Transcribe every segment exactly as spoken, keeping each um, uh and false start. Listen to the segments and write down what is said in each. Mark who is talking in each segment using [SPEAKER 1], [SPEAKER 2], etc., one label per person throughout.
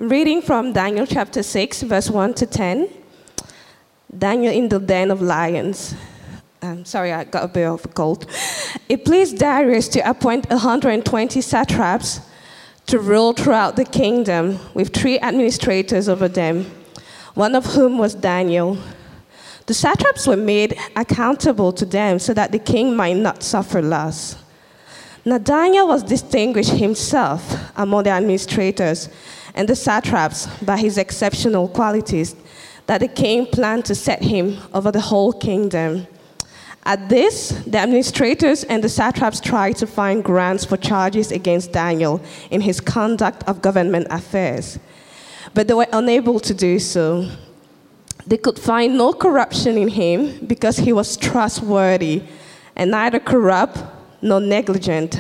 [SPEAKER 1] Reading from Daniel chapter six, verse one to ten. Daniel in the den of lions. Um, sorry, I got a bit of a cold. It pleased Darius to appoint one hundred twenty satraps to rule throughout the kingdom, with three administrators over them, one of whom was Daniel. The satraps were made accountable to them so that the king might not suffer loss. Now Daniel was distinguished himself among the administrators and the satraps by his exceptional qualities, that the king planned to set him over the whole kingdom. At this, the administrators and the satraps tried to find grounds for charges against Daniel in his conduct of government affairs, but they were unable to do so. They could find no corruption in him because he was trustworthy and neither corrupt nor negligent.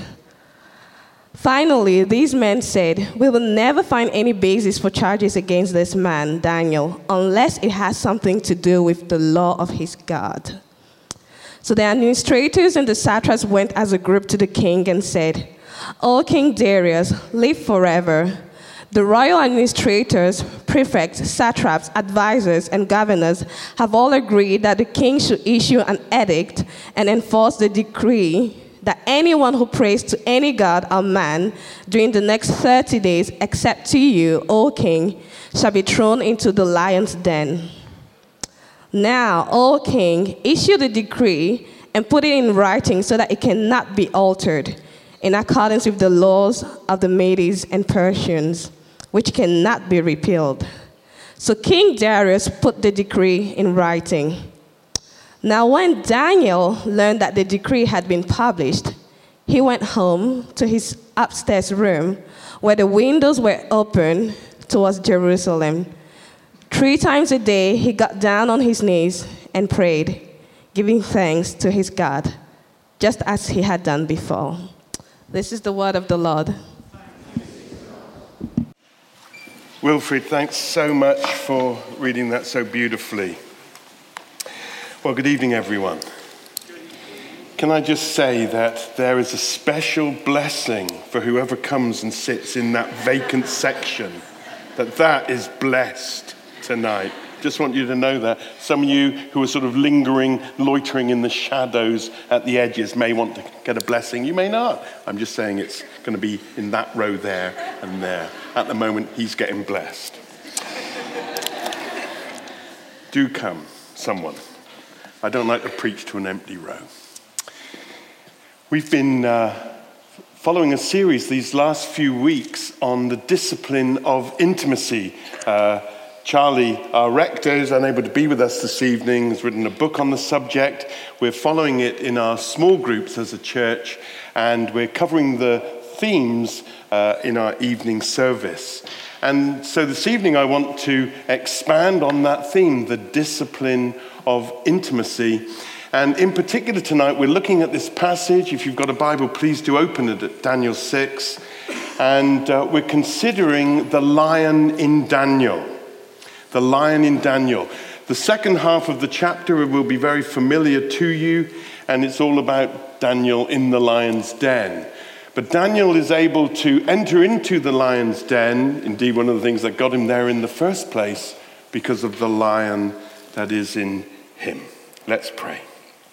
[SPEAKER 1] Finally, these men said, "We will never find any basis for charges against this man, Daniel, unless it has something to do with the law of his God." So the administrators and the satraps went as a group to the king and said, "O King Darius, live forever. The royal administrators, prefects, satraps, advisors, and governors have all agreed that the king should issue an edict and enforce the decree that anyone who prays to any god or man during the next thirty days, except to you, O king, shall be thrown into the lion's den. Now, O king, issue the decree and put it in writing so that it cannot be altered, in accordance with the laws of the Medes and Persians, which cannot be repealed." So King Darius put the decree in writing. Now when Daniel learned that the decree had been published, he went home to his upstairs room, where the windows were open towards Jerusalem. Three times a day, he got down on his knees and prayed, giving thanks to his God, just as he had done before. This is the word of the Lord.
[SPEAKER 2] Wilfred, thanks so much for reading that so beautifully. Well, good evening, everyone. Can I just say that there is a special blessing for whoever comes and sits in that vacant section, that that is blessed tonight. Just want you to know that. Some of you who are sort of lingering, loitering in the shadows at the edges may want to get a blessing. You may not. I'm just saying it's going to be in that row there and there. At the moment, he's getting blessed. Do come, someone. I don't like to preach to an empty row. We've been uh, following a series these last few weeks on the discipline of intimacy. Uh, Charlie, our rector, is unable to be with us this evening, has written a book on the subject. We're following it in our small groups as a church, and we're covering the themes uh, in our evening service. And so this evening I want to expand on that theme, the discipline of intimacy. And in particular tonight, we're looking at this passage. If you've got a Bible, please do open it at Daniel six. And uh, we're considering the lion in Daniel. The lion in Daniel. The second half of the chapter will be very familiar to you, and it's all about Daniel in the lion's den. But Daniel is able to enter into the lion's den, indeed one of the things that got him there in the first place, because of the lion that is in him. Let's pray.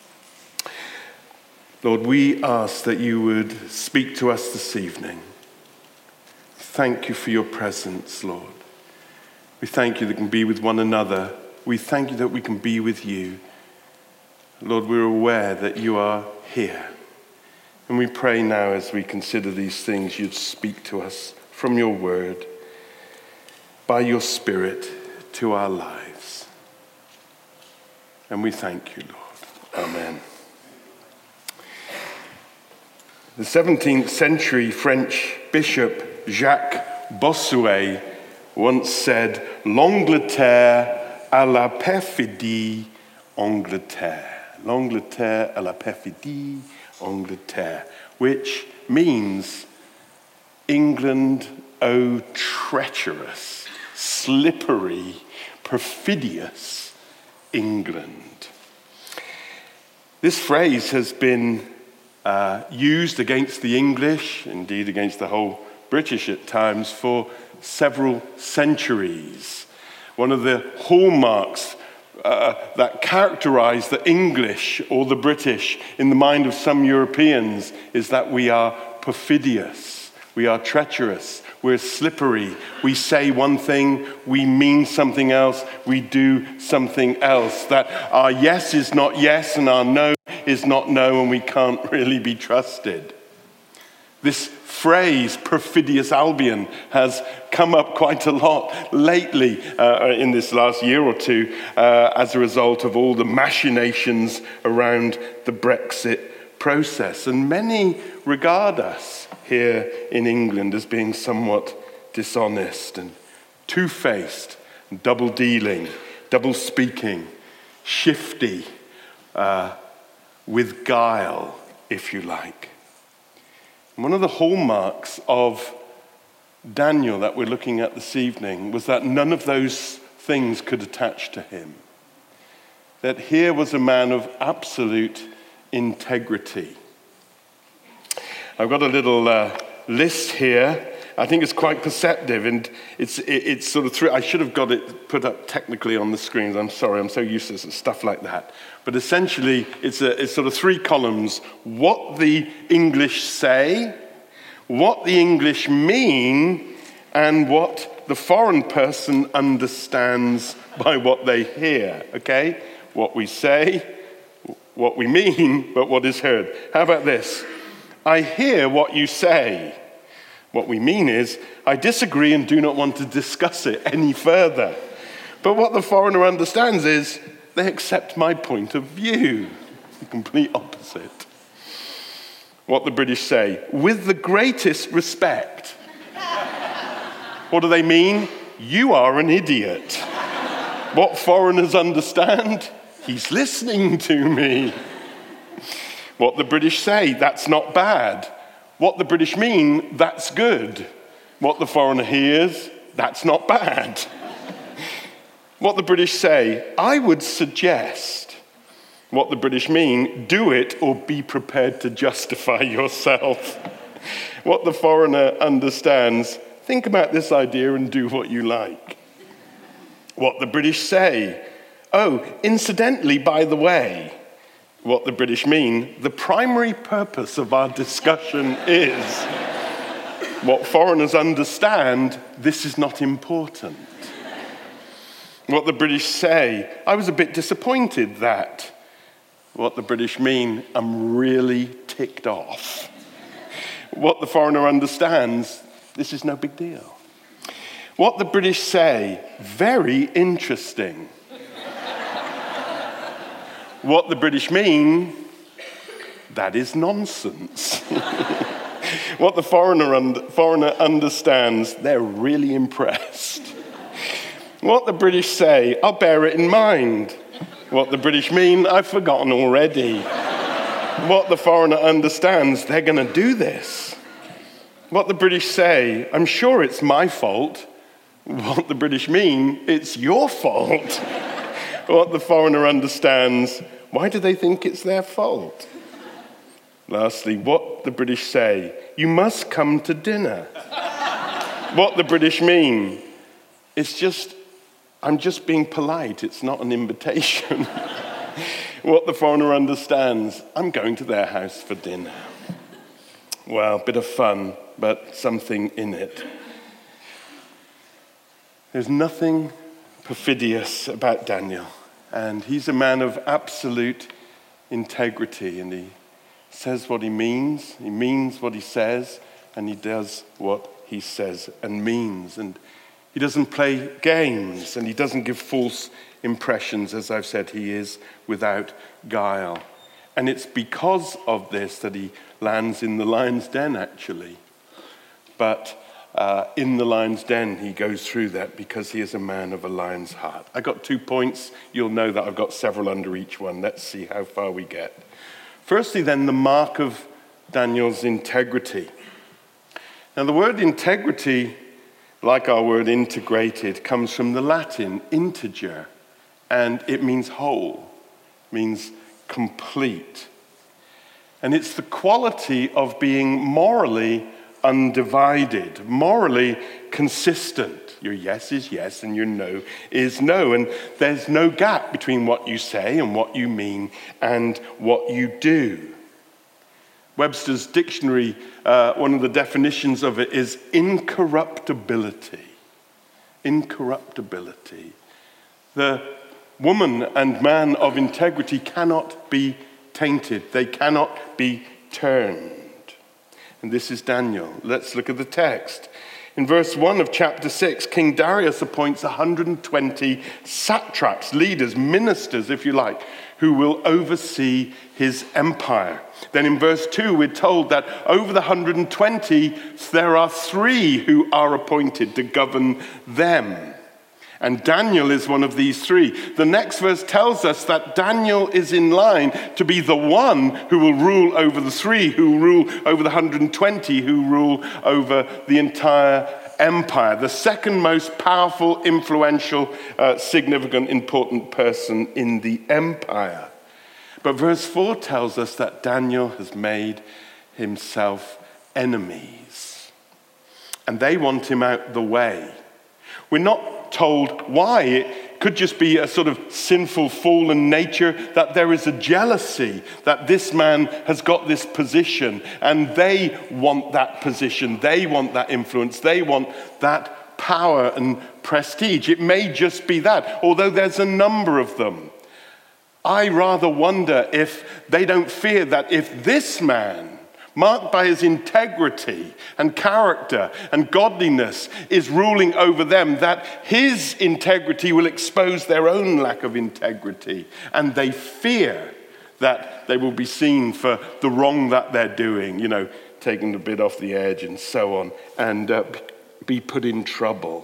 [SPEAKER 2] Lord, we ask that you would speak to us this evening. Thank you for your presence, Lord. We thank you that we can be with one another. We thank you that we can be with you. Lord, we're aware that you are here. And we pray now as we consider these things, you'd speak to us from your word, by your Spirit, to our lives. And we thank you, Lord. Amen. The seventeenth century French bishop Jacques Bossuet once said, "L'Angleterre à la perfidie, Angleterre." L'Angleterre à la perfidie, Angleterre, which means England, oh treacherous, slippery, perfidious England. This phrase has been uh, used against the English, indeed against the whole British at times, for several centuries. One of the hallmarks uh, that characterize the English or the British in the mind of some Europeans is that we are perfidious, we are treacherous, we're slippery. We say one thing, we mean something else, we do something else. That our yes is not yes and our no is not no, and we can't really be trusted. This phrase, perfidious Albion, has come up quite a lot lately uh, in this last year or two uh, as a result of all the machinations around the Brexit process. And many regard us here in England as being somewhat dishonest and two-faced, and double-dealing, double-speaking, shifty, uh, with guile, if you like. One of the hallmarks of Daniel that we're looking at this evening was that none of those things could attach to him. That here was a man of absolute integrity. I've got a little uh, list here. I think it's quite perceptive, and it's it, it's sort of three. I should have got it put up technically on the screens. I'm sorry, I'm so useless at stuff like that. But essentially, it's a, it's sort of three columns: what the English say, what the English mean, and what the foreign person understands by what they hear. Okay, what we say, what we mean, but what is heard. How about this? I hear what you say. What we mean is, I disagree and do not want to discuss it any further. But what the foreigner understands is, they accept my point of view. The complete opposite. What the British say, with the greatest respect. What do they mean? You are an idiot. What foreigners understand? He's listening to me. What the British say, that's not bad. What the British mean, that's good. What the foreigner hears, that's not bad. What the British say, I would suggest. What the British mean, do it or be prepared to justify yourself. What the foreigner understands, think about this idea and do what you like. What the British say, oh, incidentally, by the way. What the British mean, the primary purpose of our discussion is. What foreigners understand, this is not important. What the British say, I was a bit disappointed that. What the British mean, I'm really ticked off. What the foreigner understands, this is no big deal. What the British say, very interesting. What the British mean, that is nonsense. What the foreigner, un- foreigner understands, they're really impressed. What the British say, I'll bear it in mind. What the British mean, I've forgotten already. What the foreigner understands, they're going to do this. What the British say, I'm sure it's my fault. What the British mean, it's your fault. What the foreigner understands, why do they think it's their fault? Lastly, what the British say, you must come to dinner. What the British mean, it's just, I'm just being polite, it's not an invitation. What the foreigner understands, I'm going to their house for dinner. Well, a bit of fun, but something in it. There's nothing perfidious about Daniel. And he's a man of absolute integrity, and he says what he means, he means what he says, and he does what he says and means. And he doesn't play games, and he doesn't give false impressions. As I've said, he is without guile. And it's because of this that he lands in the lion's den, actually. But Uh, in the lion's den, he goes through that because he is a man of a lion's heart. I got two points. You'll know that I've got several under each one. Let's see how far we get. Firstly, then, the mark of Daniel's integrity. Now, the word integrity, like our word integrated, comes from the Latin integer, and it means whole, means complete. And it's the quality of being morally undivided, morally consistent. Your yes is yes and your no is no. And there's no gap between what you say and what you mean and what you do. Webster's dictionary, uh, one of the definitions of it is incorruptibility. Incorruptibility. The woman and man of integrity cannot be tainted. They cannot be turned. And this is Daniel. Let's look at the text. In verse one of chapter six, King Darius appoints one hundred twenty satraps, leaders, ministers, if you like, who will oversee his empire. Then in verse two, we're told that over the one hundred twenty, there are three who are appointed to govern them. And Daniel is one of these three. The next verse tells us that Daniel is in line to be the one who will rule over the three, who rule over the one hundred twenty, who rule over the entire empire. The second most powerful, influential, uh, significant, important person in the empire. But verse four tells us that Daniel has made himself enemies. And they want him out the way. We're not told why. It could just be a sort of sinful, fallen nature, that there is a jealousy that this man has got this position and they want that position, they want that influence, they want that power and prestige. It may just be that, although there's a number of them. I rather wonder if they don't fear that if this man, marked by his integrity and character and godliness, is ruling over them, that his integrity will expose their own lack of integrity. And they fear that they will be seen for the wrong that they're doing, you know, taking the bit off the edge and so on, and uh, be put in trouble.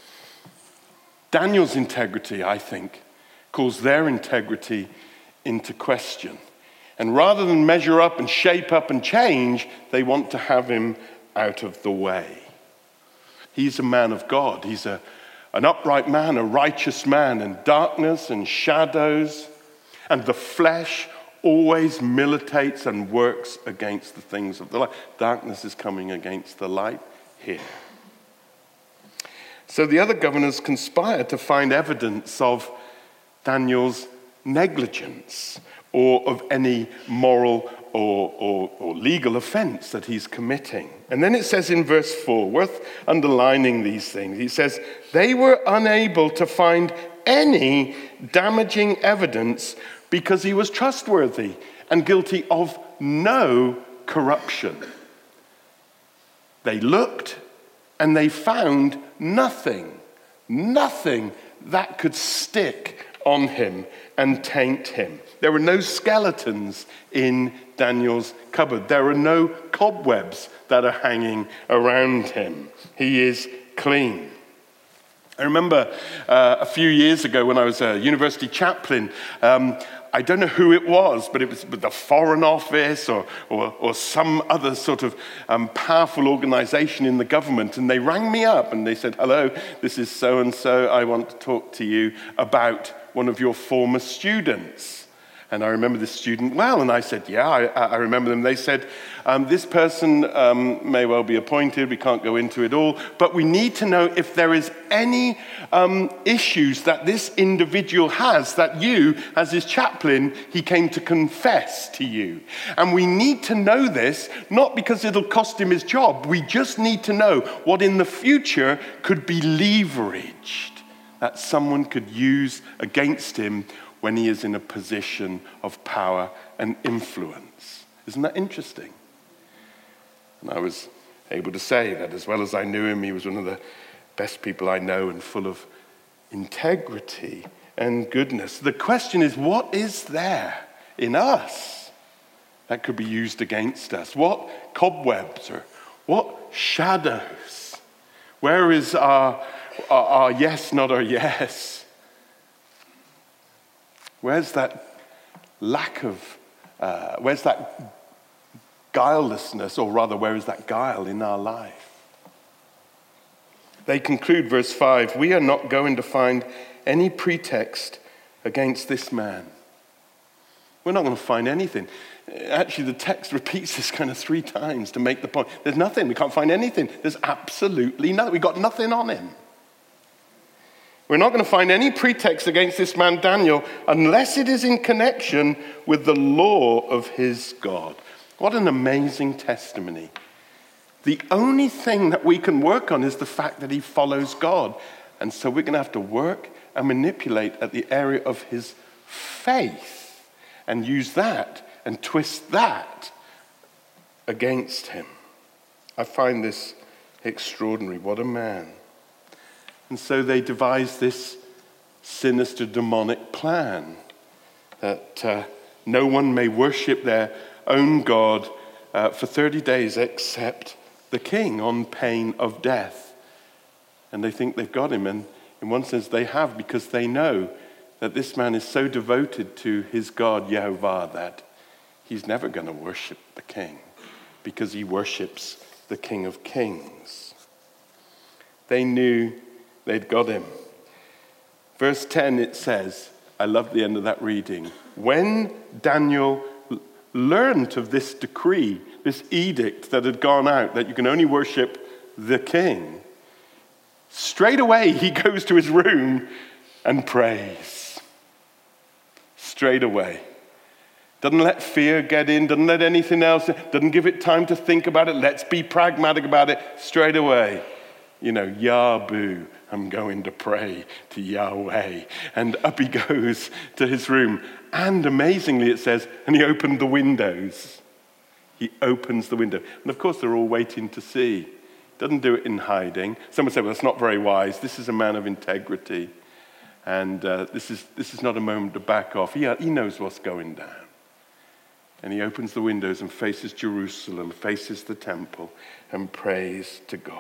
[SPEAKER 2] Daniel's integrity, I think, calls their integrity into question. And rather than measure up and shape up and change, they want to have him out of the way. He's a man of God. He's a, an upright man, a righteous man, and darkness and shadows and the flesh always militates and works against the things of the light. Darkness is coming against the light here. So the other governors conspire to find evidence of Daniel's negligence or of any moral or, or, or legal offense that he's committing. And then it says in verse four, worth underlining these things, he says, they were unable to find any damaging evidence because he was trustworthy and guilty of no corruption. They looked and they found nothing, nothing that could stick on him and taint him. There were no skeletons in Daniel's cupboard. There are no cobwebs that are hanging around him. He is clean. I remember uh, a few years ago when I was a university chaplain, um, I don't know who it was, but it was the Foreign Office or, or, or some other sort of um, powerful organization in the government. And they rang me up and they said, hello, this is so-and-so. I want to talk to you about one of your former students. And I remember this student well, and I said, yeah, I, I remember them. They said, um, this person um, may well be appointed, we can't go into it all, but we need to know if there is any um, issues that this individual has that you, as his chaplain, he came to confess to you. And we need to know this, not because it'll cost him his job, we just need to know what in the future could be leveraged, that someone could use against him when he is in a position of power and influence. Isn't that interesting? And I was able to say that as well as I knew him, he was one of the best people I know and full of integrity and goodness. The question is, what is there in us that could be used against us? What cobwebs or what shadows? Where is our, our, our yes, not our yes? Where's that lack of, uh, where's that guilelessness, or rather, where is that guile in our life? They conclude, verse five, we are not going to find any pretext against this man. We're not going to find anything. Actually, the text repeats this kind of three times to make the point. There's nothing. We can't find anything. There's absolutely nothing. We've got nothing on him. We're not going to find any pretext against this man Daniel unless it is in connection with the law of his God. What an amazing testimony. The only thing that we can work on is the fact that he follows God. And so we're going to have to work and manipulate at the area of his faith and use that and twist that against him. I find this extraordinary. What a man. And so they devised this sinister demonic plan that uh, no one may worship their own God uh, for thirty days except the king on pain of death. And they think they've got him, and in one sense they have, because they know that this man is so devoted to his God, Yehovah, that he's never going to worship the king because he worships the King of Kings. They knew they'd got him. Verse ten, it says, I love the end of that reading. When Daniel learned of this decree, this edict that had gone out, that you can only worship the king, straight away he goes to his room and prays. Straight away. Doesn't let fear get in, doesn't let anything else, doesn't give it time to think about it. Let's be pragmatic about it. Straight away. You know, Yahweh, I'm going to pray to Yahweh. And up he goes to his room. And amazingly it says, and he opened the windows. He opens the window. And of course they're all waiting to see. Doesn't do it in hiding. Someone said, well, that's not very wise. This is a man of integrity. And uh, this is this is not a moment to back off. He, he knows what's going down. And he opens the windows and faces Jerusalem, faces the temple, and prays to God.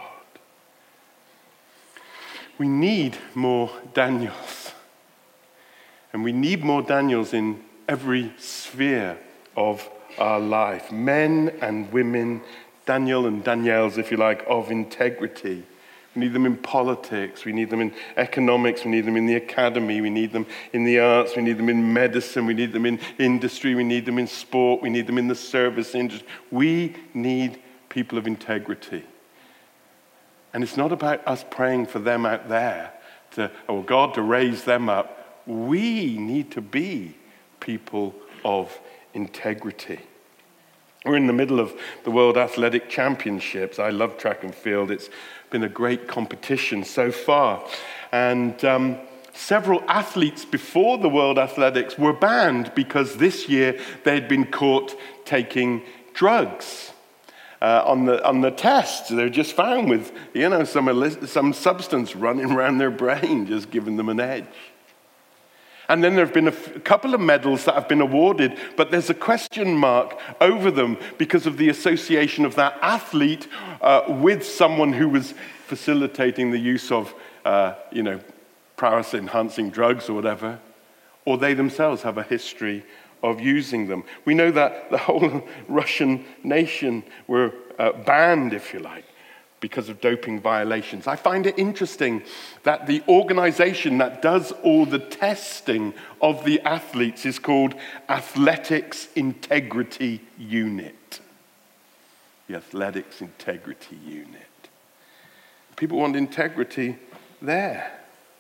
[SPEAKER 2] We need more Daniels. And we need more Daniels in every sphere of our life. Men and women, Daniel and Danielles, if you like, of integrity. We need them in politics. We need them in economics. We need them in the academy. We need them in the arts. We need them in medicine. We need them in industry. We need them in sport. We need them in the service industry. We need people of integrity. And it's not about us praying for them out there, to, or God to raise them up. We need to be people of integrity. We're in the middle of the World Athletic Championships. I love track and field. It's been a great competition so far. And um, several athletes before the World Athletics were banned because this year they'd been caught taking drugs. Uh, on the on the tests, they're just found with, you know, some some substance running around their brain, just giving them an edge. And then there have been a f- couple of medals that have been awarded, but there's a question mark over them because of the association of that athlete uh, with someone who was facilitating the use of, uh, you know, prowess-enhancing drugs or whatever, or they themselves have a history of using them. We know that the whole Russian nation were uh, banned, if you like, because of doping violations. I find it interesting that the organization that does all the testing of the athletes is called Athletics Integrity Unit. The Athletics Integrity Unit. People want integrity there.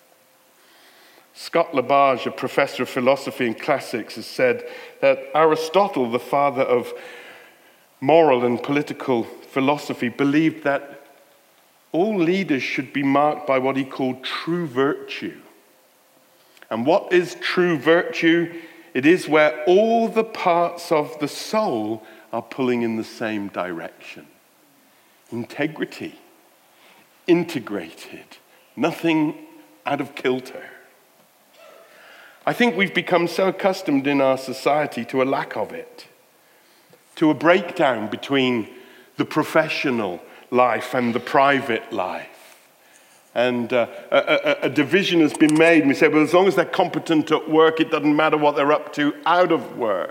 [SPEAKER 2] Scott LaBarge, a professor of philosophy and classics, has said that Aristotle, the father of moral and political philosophy, believed that all leaders should be marked by what he called true virtue. And what is true virtue? It is where all the parts of the soul are pulling in the same direction. Integrity, integrated, nothing out of kilter. I think we've become so accustomed in our society to a lack of it, to a breakdown between the professional life and the private life. And uh, a, a, a division has been made, and we say, well, as long as they're competent at work, it doesn't matter what they're up to out of work.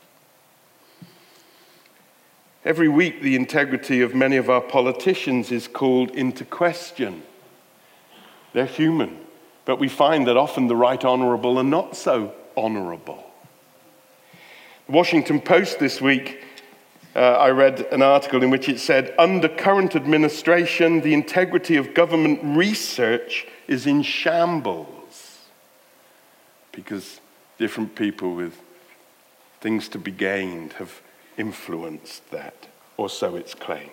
[SPEAKER 2] Every week, the integrity of many of our politicians is called into question. They're human. But we find that often the right honorable are not so honorable. The Washington Post this week, uh, I read an article in which it said, under current administration, the integrity of government research is in shambles because different people with things to be gained have influenced that, or so it's claimed.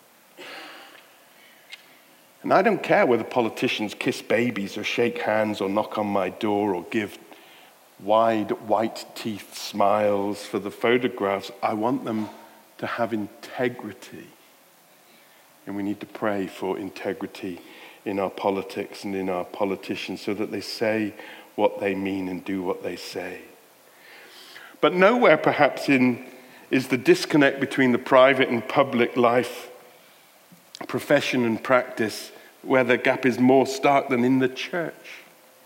[SPEAKER 2] And I don't care whether politicians kiss babies or shake hands or knock on my door or give wide white teeth smiles for the photographs. I want them to have integrity. And we need to pray for integrity in our politics and in our politicians so that they say what they mean and do what they say. But nowhere perhaps in is the disconnect between the private and public life, profession and practice, where the gap is more stark than in the church.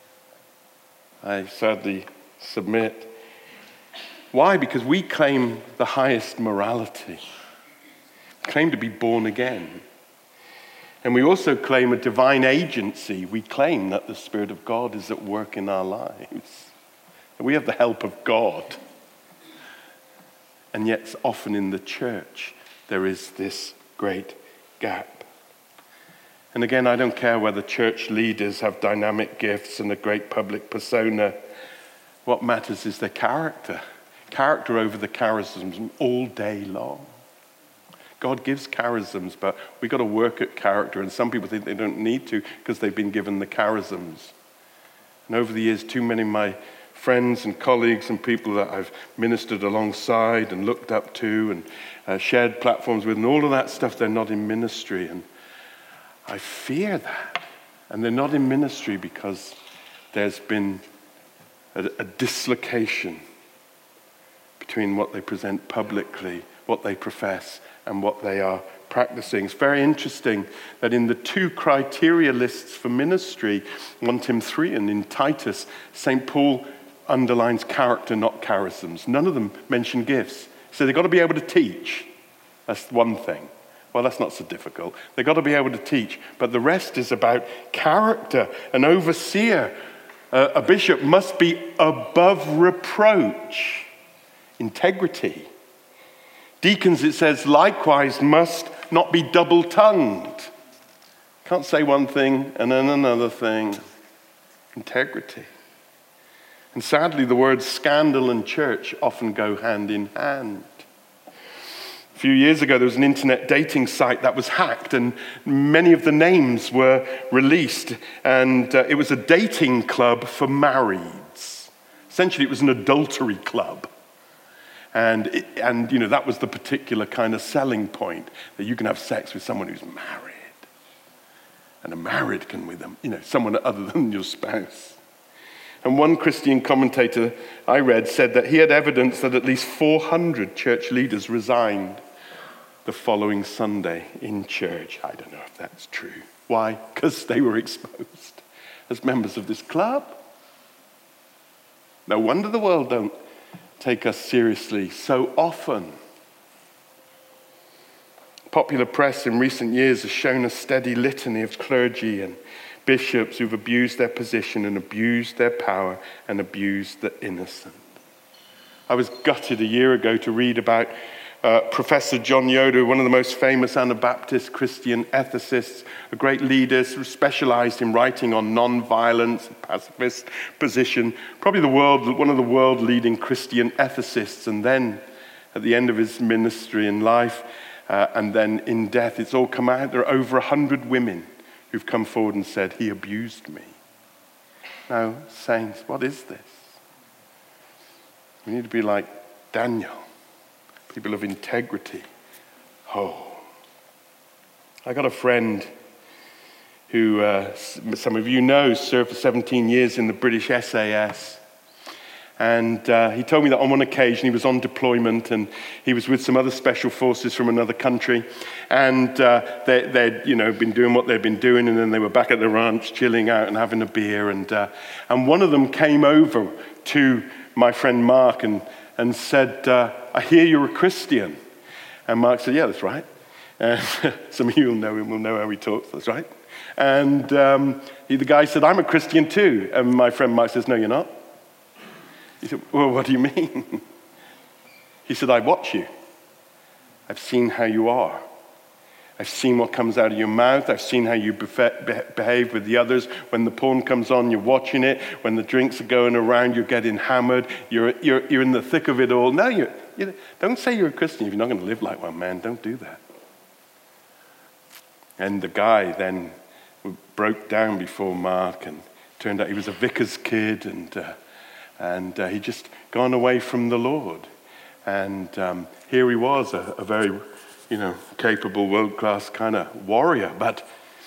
[SPEAKER 2] I sadly submit. Why? Because we claim the highest morality, claim to be born again. And we also claim a divine agency. We claim that the Spirit of God is at work in our lives. And we have the help of God. And yet often in the church, there is this great gap. And again, I don't care whether church leaders have dynamic gifts and a great public persona. What matters is their character. Character over the charisms all day long. God gives charisms, but we've got to work at character. And some people think they don't need to because they've been given the charisms. And over the years, too many of my friends and colleagues and people that I've ministered alongside and looked up to and uh, shared platforms with and all of that stuff, they're not in ministry. And I fear that. And they're not in ministry because there's been a, a dislocation between what they present publicly, what they profess, and what they are practicing. It's very interesting that in the two criteria lists for ministry, First Timothy three and in Titus, Saint Paul underlines character, not charisms. None of them mention gifts. So they've got to be able to teach. That's one thing. Well, that's not so difficult. They've got to be able to teach. But the rest is about character. An overseer, uh, a bishop must be above reproach. Integrity. Deacons, it says, likewise must not be double-tongued. Can't say one thing and then another thing. Integrity. And sadly, the words scandal and church often go hand in hand. A few years ago, there was an internet dating site that was hacked, and many of the names were released. And uh, it was a dating club for marrieds. Essentially, it was an adultery club. And, it, and you know, that was the particular kind of selling point, that you can have sex with someone who's married. And a married can with them, you know, someone other than your spouse. And one Christian commentator I read said that he had evidence that at least four hundred church leaders resigned the following Sunday in church. I don't know if that's true. Why? Because they were exposed as members of this club. No wonder the world don't take us seriously so often. Popular press in recent years has shown a steady litany of clergy and bishops who've abused their position and abused their power and abused the innocent. I was gutted a year ago to read about uh, Professor John Yoder, one of the most famous Anabaptist Christian ethicists, a great leader, specialized in writing on non-violence, pacifist position, probably the world, one of the world-leading Christian ethicists. And then, at the end of his ministry and life, uh, and then in death, it's all come out. There are over a hundred women who've come forward and said, he abused me. Now, saints, what is this? We need to be like Daniel, people of integrity. Oh. I got a friend who, uh, some of you know, served for seventeen years in the British S A S. And uh, he told me that on one occasion he was on deployment and he was with some other special forces from another country. And uh, they, they'd, you know, been doing what they'd been doing, and then they were back at the ranch chilling out and having a beer. And uh, and one of them came over to my friend Mark and, and said, uh, I hear you're a Christian. And Mark said, yeah, that's right. And some of you will know him, will know how he talks, that's right. And um, he, the guy said, I'm a Christian too. And my friend Mark says, no, you're not. He said, well, what do you mean? He said, I watch you. I've seen how you are. I've seen what comes out of your mouth. I've seen how you behave with the others. When the porn comes on, you're watching it. When the drinks are going around, you're getting hammered. You're, you're, you're in the thick of it all. No, you're, you don't say you're a Christian if you're not going to live like one, man. Don't do that. And the guy then broke down before Mark, and turned out he was a vicar's kid, and uh, and uh, he'd just gone away from the Lord. And um, here he was, a, a very, you know, capable, world-class kind of warrior, but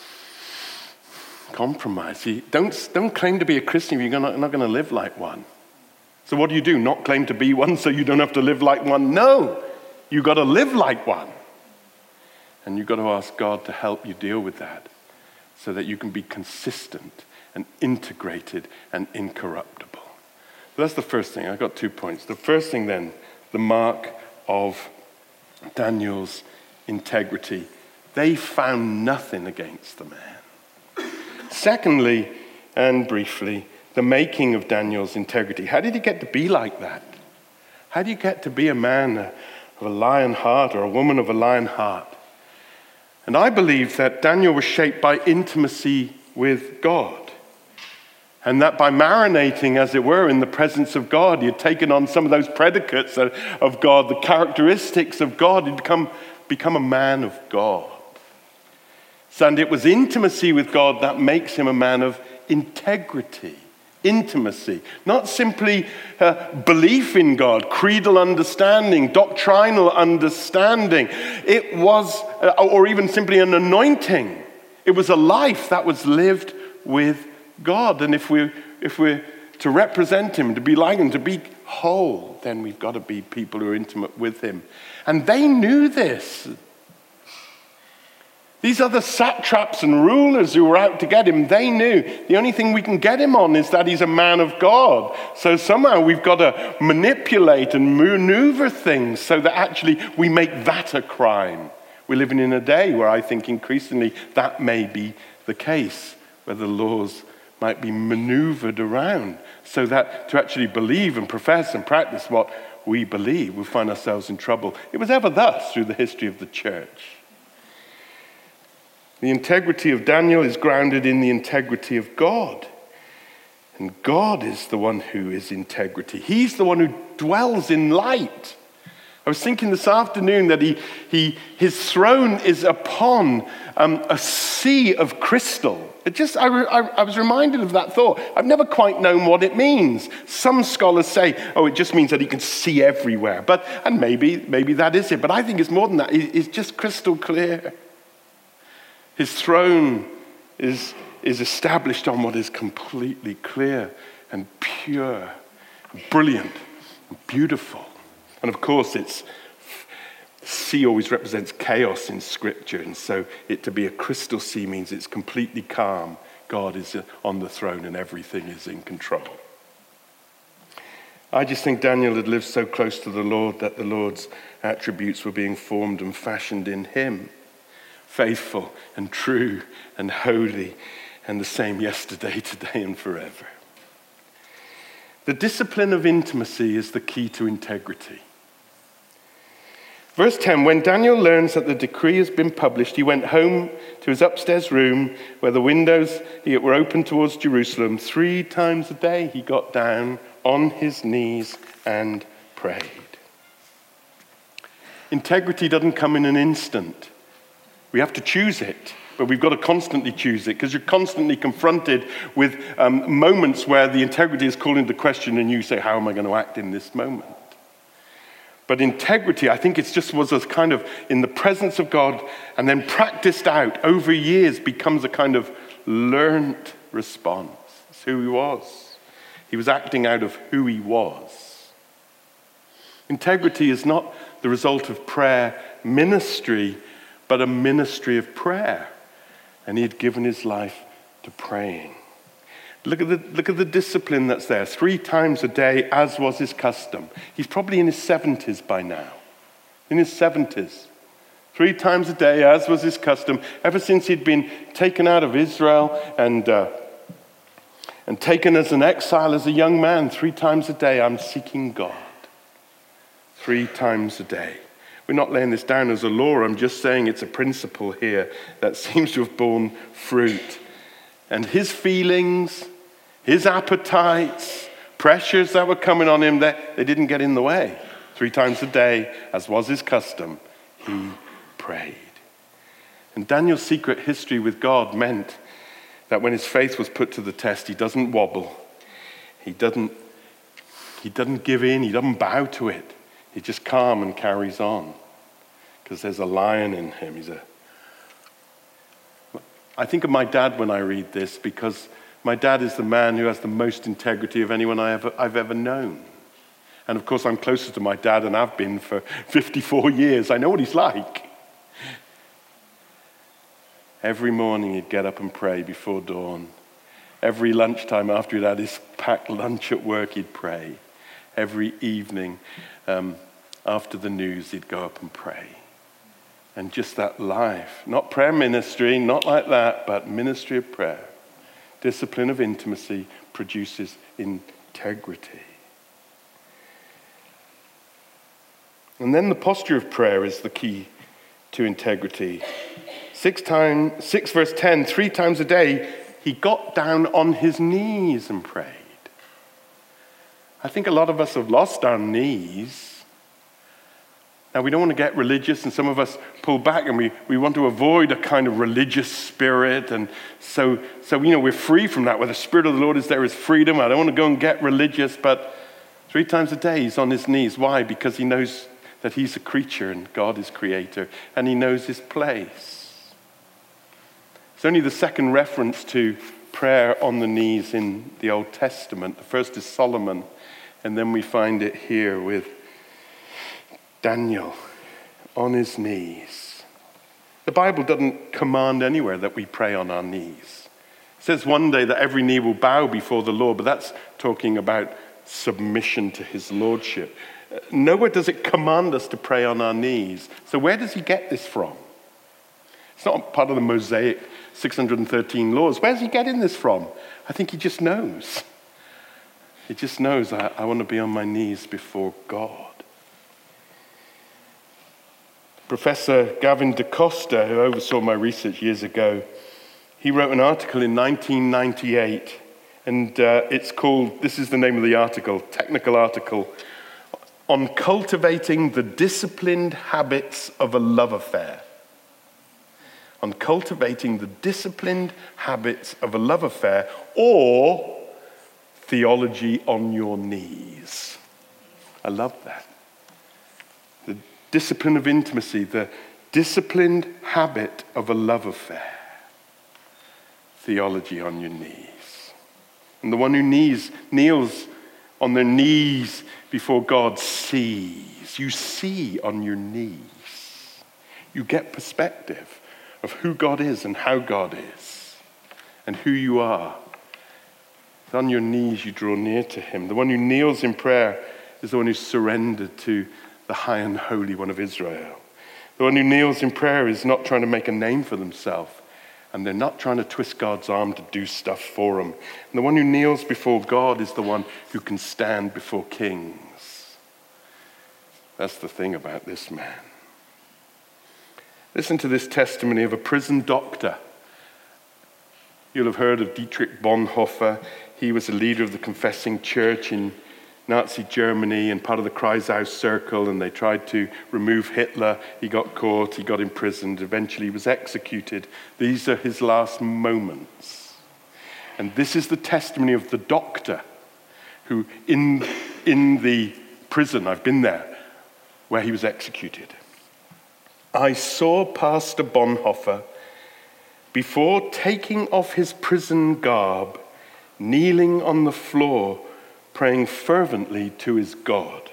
[SPEAKER 2] compromise. He, don't, don't claim to be a Christian if you're not, not going to live like one. So what do you do? Not claim to be one so you don't have to live like one? No, you've got to live like one. And you've got to ask God to help you deal with that so that you can be consistent and integrated and incorruptible. So that's the first thing. I've got two points. The first thing then, the mark of Daniel's integrity. They found nothing against the man. Secondly, and briefly, the making of Daniel's integrity. How did he get to be like that? How do you get to be a man of a lion heart or a woman of a lion heart? And I believe that Daniel was shaped by intimacy with God. And that by marinating, as it were, in the presence of God, he had taken on some of those predicates of God, the characteristics of God. He'd become, become a man of God. And it was intimacy with God that makes him a man of integrity. Intimacy. Not simply uh, belief in God, creedal understanding, doctrinal understanding. It was, uh, or even simply an anointing. It was a life that was lived with God. And if we're, if we're to represent him, to be like him, to be whole, then we've got to be people who are intimate with him. And they knew this. These other satraps and rulers who were out to get him, they knew the only thing we can get him on is that he's a man of God. So somehow we've got to manipulate and maneuver things so that actually we make that a crime. We're living in a day where I think increasingly that may be the case, where the laws might be maneuvered around so that to actually believe and profess and practice what we believe, we find ourselves in trouble. It was ever thus through the history of the church. The integrity of Daniel is grounded in the integrity of God. And God is the one who is integrity. He's the one who dwells in light. I was thinking this afternoon that he, he, his throne is upon um, a sea of crystal. It just, I, I, I was reminded of that thought. I've never quite known what it means. Some scholars say, oh, it just means that he can see everywhere. But, and maybe, maybe that is it. But I think it's more than that. It's just crystal clear. His throne is, is established on what is completely clear and pure, brilliant, and beautiful. And of course, it's sea always represents chaos in Scripture, and so it to be a crystal sea means it's completely calm. God is on the throne and everything is in control. I just think Daniel had lived so close to the Lord that the Lord's attributes were being formed and fashioned in him. Faithful and true and holy and the same yesterday, today, and forever. The discipline of intimacy is the key to integrity. Verse ten, when Daniel learns that the decree has been published, he went home to his upstairs room where the windows were open towards Jerusalem. Three times a day he got down on his knees and prayed. Integrity doesn't come in an instant. We have to choose it, but we've got to constantly choose it because you're constantly confronted with um, moments where the integrity is called into question and you say, how am I going to act in this moment? But integrity, I think it just was a kind of in the presence of God and then practiced out over years becomes a kind of learned response. It's who he was. He was acting out of who he was. Integrity is not the result of prayer ministry, but a ministry of prayer. And he had given his life to praying. Look at the, look at the discipline that's there. Three times a day, as was his custom. He's probably in his seventies by now. In his seventies. Three times a day, as was his custom, ever since he'd been taken out of Israel and, uh, and taken as an exile as a young man. Three times a day, I'm seeking God. three times a day. We're not laying this down as a law. I'm just saying it's a principle here that seems to have borne fruit. And his feelings, his appetites, pressures that were coming on him, they, they didn't get in the way. Three times a day, as was his custom, he prayed. And Daniel's secret history with God meant that when his faith was put to the test, he doesn't wobble. He doesn't, he doesn't give in. He doesn't bow to it. He's just calm and carries on. Because there's a lion in him. He's a... I think of my dad when I read this, because my dad is the man who has the most integrity of anyone I ever, I've ever known. And of course, I'm closer to my dad than I've been for fifty-four years. I know what he's like. Every morning he'd get up and pray before dawn. Every lunchtime after he'd had his packed lunch at work, he'd pray. Every evening um, after the news, he'd go up and pray. And just that life, not prayer ministry, not like that, but ministry of prayer. Discipline of intimacy produces integrity. And then the posture of prayer is the key to integrity. Six times, six verse ten, three times a day, he got down on his knees and prayed. I think a lot of us have lost our knees. Now, we don't want to get religious, and some of us pull back, and we, we want to avoid a kind of religious spirit. And so, so, you know, we're free from that. Where the Spirit of the Lord is, there is freedom. I don't want to go and get religious, but three times a day he's on his knees. Why? Because he knows that he's a creature and God is creator, and he knows his place. It's only the second reference to prayer on the knees in the Old Testament. The first is Solomon, and then we find it here with Daniel on his knees. The Bible doesn't command anywhere that we pray on our knees. It says one day that every knee will bow before the Lord, but that's talking about submission to his lordship. Nowhere does it command us to pray on our knees. So where does he get this from? It's not part of the Mosaic six hundred thirteen laws. Where's he getting this from? I think he just knows. He just knows, I, I want to be on my knees before God. Professor Gavin DaCosta, who oversaw my research years ago, he wrote an article in nineteen ninety-eight, and uh, it's called, this is the name of the article, technical article, on cultivating the disciplined habits of a love affair. On cultivating the disciplined habits of a love affair, or theology on your knees. I love that. The discipline of intimacy, the disciplined habit of a love affair. Theology on your knees. And the one who knees, kneels on their knees before God sees. You see on your knees. You get perspective of who God is and how God is and who you are. On your knees you draw near to him. The one who kneels in prayer is the one who's surrendered to the high and holy one of Israel. The one who kneels in prayer is not trying to make a name for themselves, and they're not trying to twist God's arm to do stuff for them. And the one who kneels before God is the one who can stand before kings. That's the thing about this man. Listen to this testimony of a prison doctor. You'll have heard of Dietrich Bonhoeffer. He was a leader of the Confessing Church in Nazi Germany and part of the Kreisau Circle, and they tried to remove Hitler. He got caught, he got imprisoned, eventually he was executed. These are his last moments. And this is the testimony of the doctor who, in, in the prison, I've been there, where he was executed. I saw Pastor Bonhoeffer, before taking off his prison garb, kneeling on the floor, praying fervently to his God.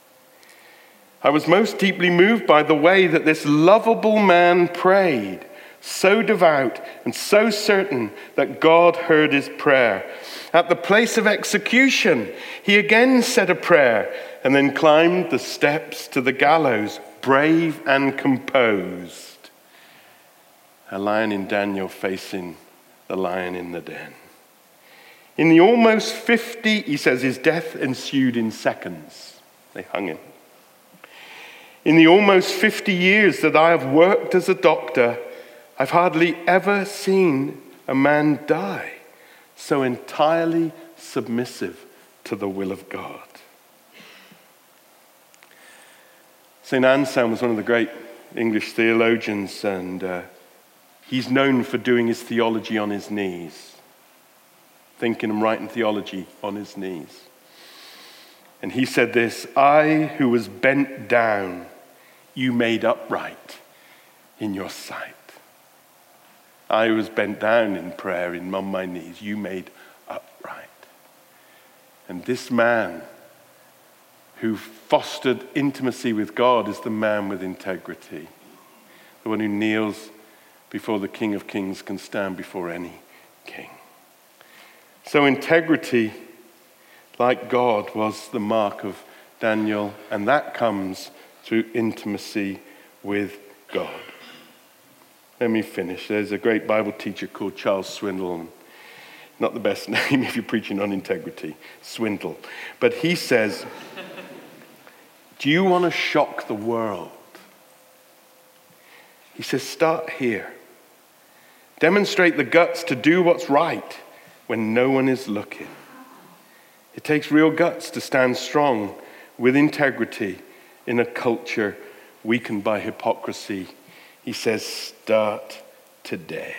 [SPEAKER 2] I was most deeply moved by the way that this lovable man prayed, so devout and so certain that God heard his prayer. At the place of execution, he again said a prayer and then climbed the steps to the gallows, brave and composed. A lion in Daniel facing the lion in the den. In the almost fifty, he says, his death ensued in seconds. They hung him. In the almost fifty years that I have worked as a doctor, I've hardly ever seen a man die so entirely submissive to the will of God. Saint Anselm was one of the great English theologians, and uh, he's known for doing his theology on his knees, thinking and writing theology on his knees. And he said this: I who was bent down, you made upright in your sight. I was bent down in prayer, in on my knees, you made upright. And this man who fostered intimacy with God is the man with integrity. The one who kneels before the King of Kings can stand before any king. So integrity, like God, was the mark of Daniel, and that comes through intimacy with God. Let me finish. There's a great Bible teacher called Charles Swindoll. Not the best name if you're preaching on integrity, Swindle. But he says, do you want to shock the world? He says, start here. Demonstrate the guts to do what's right when no one is looking. It takes real guts to stand strong with integrity in a culture weakened by hypocrisy. He says, start today.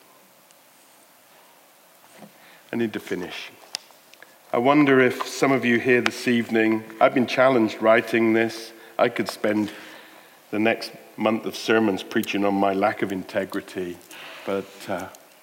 [SPEAKER 2] I need to finish. I wonder if some of you here this evening, I've been challenged writing this. I could spend the next month of sermons preaching on my lack of integrity, but uh,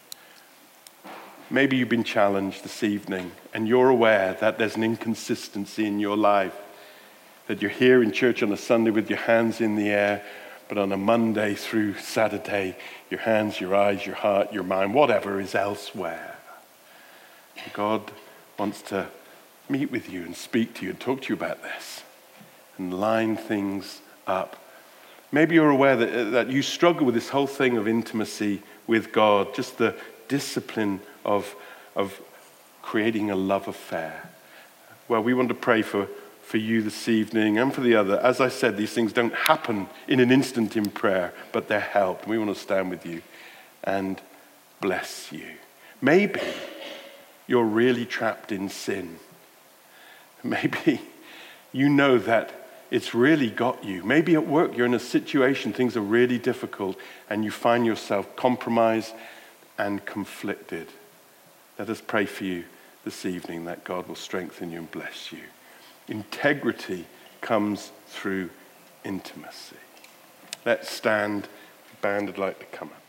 [SPEAKER 2] maybe you've been challenged this evening and you're aware that there's an inconsistency in your life, that you're here in church on a Sunday with your hands in the air, but on a Monday through Saturday, your hands, your eyes, your heart, your mind, whatever is elsewhere. God wants to meet with you and speak to you and talk to you about this and line things up. Maybe you're aware that, that you struggle with this whole thing of intimacy with God, just the discipline of, of creating a love affair. Well, we want to pray for, for you this evening and for the other. As I said, these things don't happen in an instant in prayer, but they're helped. We want to stand with you and bless you. Maybe you're really trapped in sin. Maybe you know that it's really got you. Maybe at work you're in a situation, things are really difficult, and you find yourself compromised and conflicted. Let us pray for you this evening that God will strengthen you and bless you. Integrity comes through intimacy. Let's stand. The band would like to come up.